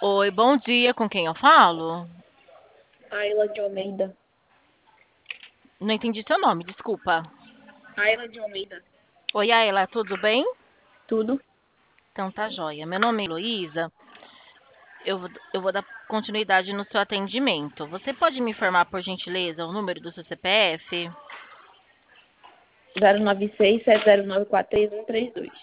Oi, bom dia, com quem eu falo? Ayla de Almeida. Não entendi seu nome, desculpa. Ayla de Almeida. Oi, Ayla, tudo bem? Tudo? Então tá joia. Meu nome é Heloísa. Eu vou dar continuidade no seu atendimento. Você pode me informar, por gentileza, o número do seu CPF? 096-709-43132.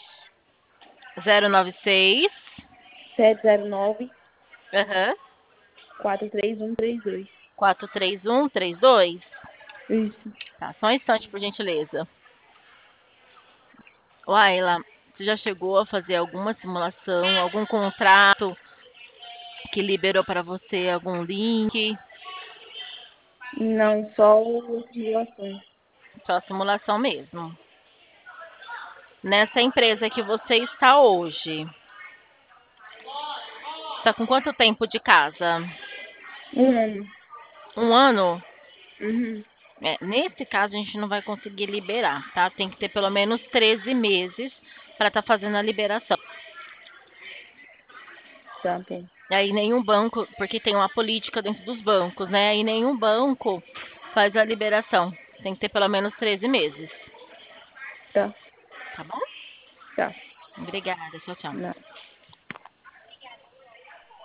096. 709 Aham. 43132. 43132. Isso. Tá, só um instante, por gentileza. Ô, Ayla, você já chegou a fazer alguma simulação, algum contrato que liberou para você algum link? Não, só simulação. Só simulação mesmo. Nessa empresa que você está hoje, está com quanto tempo de casa? Um ano. Um ano? Uhum. Nesse caso, a gente não vai conseguir liberar, tá? Tem que ter pelo menos 13 meses para estar fazendo a liberação. Tá bom. E aí nenhum banco, porque tem uma política dentro dos bancos, né? E nenhum banco faz a liberação. Tem que ter pelo menos 13 meses, Tá. tá bom? Tá. Obrigada, tchau, tchau. Não.